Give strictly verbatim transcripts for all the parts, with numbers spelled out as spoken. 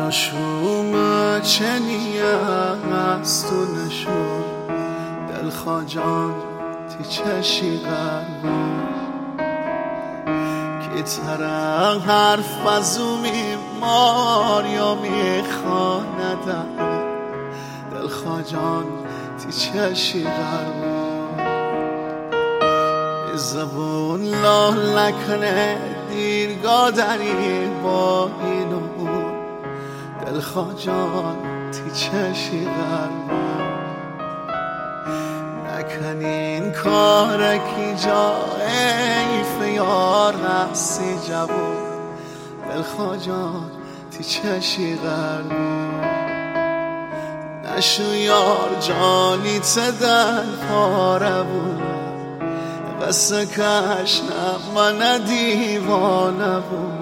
نشوم چنیم از تو نشون دلخوا جان تی چشی غربون که ترم حرف ازومی ماریا میخواندم دلخوا جان تی چشی غربون زبون لال نکنه دیرگاه داری با این و اون دلخوا جان تی چشی غربون نکنین کارکی جا ایف یار هستی جوون دلخوا جان تی چشی غربون نشو یار جانی تدن پاره بود قصه کش نه من دیوانه بود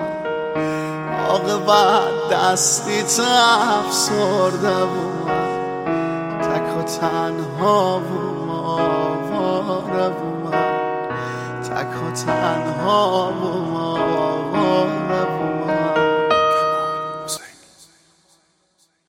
عاقبت دستی تا افسرده بود تک و تنها بود آواره بود تک و تنها بود آواره بود